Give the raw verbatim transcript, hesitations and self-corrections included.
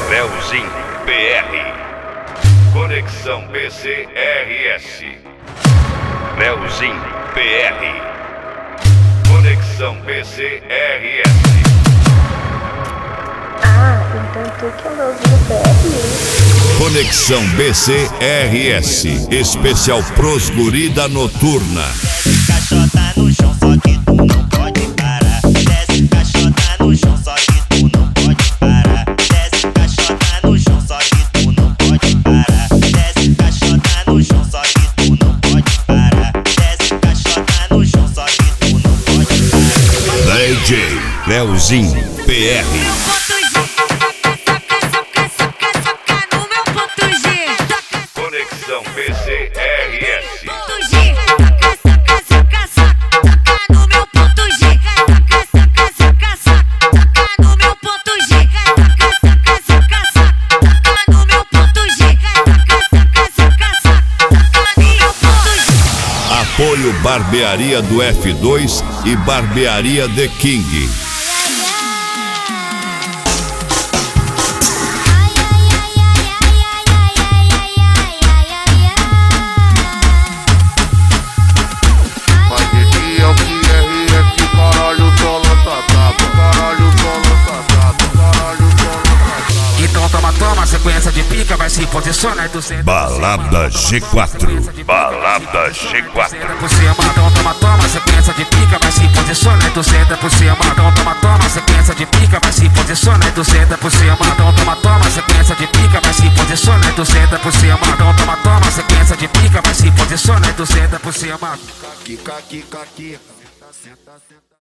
Leozinho P R. Conexão B C R S. Leozinho P R. Conexão B C R S. Ah, então tu que é o Leozinho P R. Conexão B C R S. Especial pros guri da noturna. Caixota no chão, só que tu não pode parar. Desce caixota no chão, só que tu não pode parar. Desce caixota no chão, só que tu não pode parar. Desce caixota no chão, só que tu não pode parar. Desce caixota no chão, só que tu não pode parar. D J Leozinho P R. Conexão B C R S. Apoio Barbearia do F dois e Barbearia The King. Sequência de pica, vai se posicionar do centro. Balada G quatro. Balada G quatro. Por cima, então toma, toma, sequência de pica, vai se posicionar do centro. Por cima, então toma, toma, sequência de pica, vai se posicionar do centro. Por cima, então toma, toma, sequência de pica, vai se posicionar do centro. Por cima, então toma, toma, sequência de pica, vai se posicionar do centro. Por cima, Kika, kika, kika.